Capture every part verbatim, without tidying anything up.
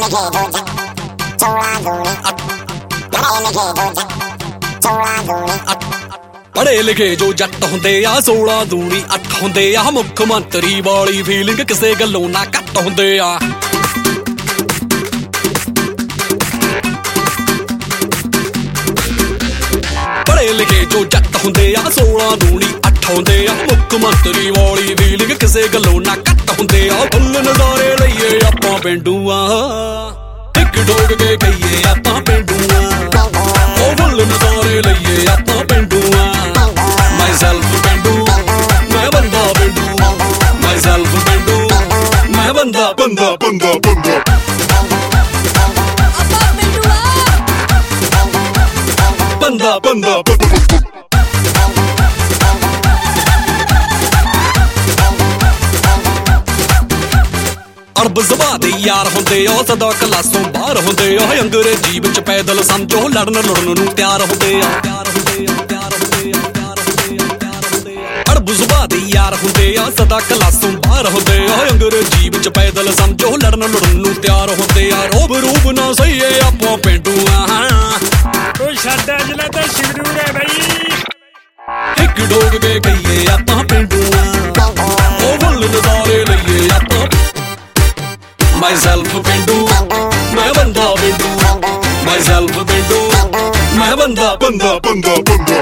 ਪੜ੍ਹੇ ਲਿਖੇ ਜੋ ਜੱਟ ਹੁੰਦੇ ਆ ਸੋਲਾਂ ਦੂਣੀ ਅੱਠ ਹੁੰਦੇ ਆ ਮੁੱਖ ਮੰਤਰੀ ਵਾਲੀ ਫੀਲਿੰਗ ਕਿਸੇ ਗੱਲੋਂ ਨਾ ਘੱਟ ਹੁੰਦੇ ਆ ਪੜ੍ਹੇ ਲਿਖੇ ਜੋ ਜੱਟ ਹੁੰਦੇ ਆ ਸੋਲਾਂ ਦੂਣੀ ਅੱਠ ਹੁੰਦੇ ਆ ਮੁੱਖ ਮੰਤਰੀ ਵਾਲੀ ਫੀਲਿੰਗ ਕਿਸੇ ਗੱਲੋਂ ਨਾ ਘੱਟ ਹੁੰਦੇ ਆ ਫੁੱਲ ਨਜ਼ਾਰੇ ਲਈਏ ਆਪਾਂ ਪਿੰਡੂਆਂ ਇੱਕ ਡੋਗ ਕੇ ਕਹੀਏ ਆਪਾਂ ਪਿੰਡੂਆਂ ਉਹ ਫੁੱਲ ਨਜ਼ਾਰੇ ਲਈਏ ਆਪਾਂ ਪਿੰਡੂਆਂ myself ਪਿੰਡੂ ਮੈਂ ਬੰਦਾ ਪਿੰਡੂ myself ਪਿੰਡੂ ਮੈਂ ਬੰਦਾ ਬੰਦਾ ਬੰਦਾ ਬੰਦਾ ਬੰਦਾ ਬੰਦਾ ਅਰਬ ਜ਼ਬਾਨ ਦੇ ਯਾਰ ਹੁੰਦੇ ਆ ਸਦਾ ਕਲਾਸੋਂ ਬਾਹਰ ਹੁੰਦੇ ਆ ਅੰਗਰੇਜ਼ੀ ਵਿੱਚ ਪੈਦਲ ਸਮਝੋ ਲੜਨ ਲੜਨ ਨੂੰ ਤਿਆਰ ਹੁੰਦੇ ਆ ਤਿਆਰ ਹੁੰਦੇ ਆ ਤਿਆਰ ਹੁੰਦੇ ਆ ਤਿਆਰ ਹੁੰਦੇ ਆ ਤਿਆਰ ਹੁੰਦੇ ਆ ਅਰਬ ਜ਼ਬਾਨ ਦੇ ਯਾਰ ਹੁੰਦੇ ਆ ਸਦਾ ਕਲਾਸੋਂ ਬਾਹਰ ਹੁੰਦੇ ਆ ਅੰਗਰੇਜ਼ੀ ਵਿੱਚ ਪੈਦਲ ਸਮਝੋ ਲੜਨ ਲੜਨ ਨੂੰ ਤਿਆਰ ਹੁੰਦੇ ਆ ਰੋਬ ਰੂਬ ਨਾ ਸਹੀਏ ਆਪਾਂ ਪਿੰਡੂਆਂ ਕੋਈ ਸਾਡਾ ਜ਼ਿਲ੍ਹਾ ਤਾਂ ਸ਼ਿਵਰੂਰ ਹੈ ਬਈ ਇੱਕ ਡੋਗ ਕੇ ਕਹੀਏ ਆਪਾਂ ਪਿੰਡੂਆਂ ਉਹ ਫੁੱਲ ਨਜ਼ਾਰੇ ਲਈਏ ਆਪਾਂ myself ਪਿੰਡੂ ਮੈਂ ਬੰਦਾ ਪਿੰਡੂ myself ਪਿੰਡੂ ਮੈਂ ਬੰਦਾ ਬੰਦਾ ਬੰਦਾ ਬੰਦਾ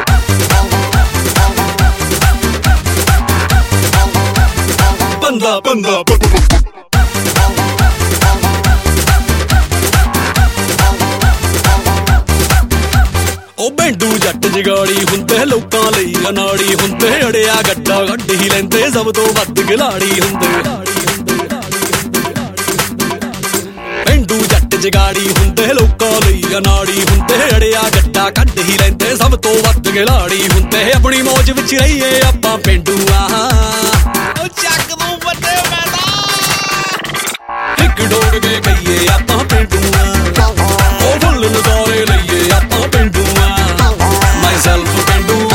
ਬੰਦਾ ਬੰਦਾ ਉਹ ਬੈਂਡੂ ਜੱਟ ਜਗਾੜੀ ਹੁੰਦੇ ਲੋਕਾਂ ਲਈ ਅਨਾੜੀ ਹੁੰਦੇ ਅੜਿਆ ਗੱਡਾ ਗੱਡ ਹੀ ਲੈਂਦੇ ਸਭ ਤੋਂ ਵੱਧ ਖਿਲਾੜੀ ਹੁੰਦੇ ਬੈਂਡੂ ਜੱਟ ਜਗਾੜੀ ਹੁੰਦੇ ਲੋਕਾਂ ਲਈ ਅਨਾੜੀ ਹੁੰਦੇ ਅੜਿਆ ਗੱਡਾ ਕੱਢ ਹੀ ਲੈਂਦੇ ਸਭ ਤੋਂ ਵੱਧ ਖਿਲਾੜੀ ਹੁੰਦੇ ਆਪਣੀ ਮੌਜ ਵਿੱਚ ਰਹੀਏ ਆਪਾਂ ਪਿੰਡੂਆਂ ਉਹ ਚੱਕ ਨੂੰ ਵੱਡੇ ਮੈਦਾ ਇੱਕ ਡੋਗ ਕੇ ਕਹੀਏ ਆਪਾਂ ਪਿੰਡੂਆਂ ਉਹ ਫੁੱਲ ਨਜ਼ਾਰੇ ਲਈਏ ਆਪਾਂ ਪਿੰਡੂਆਂ myself ਪਿੰਡੂ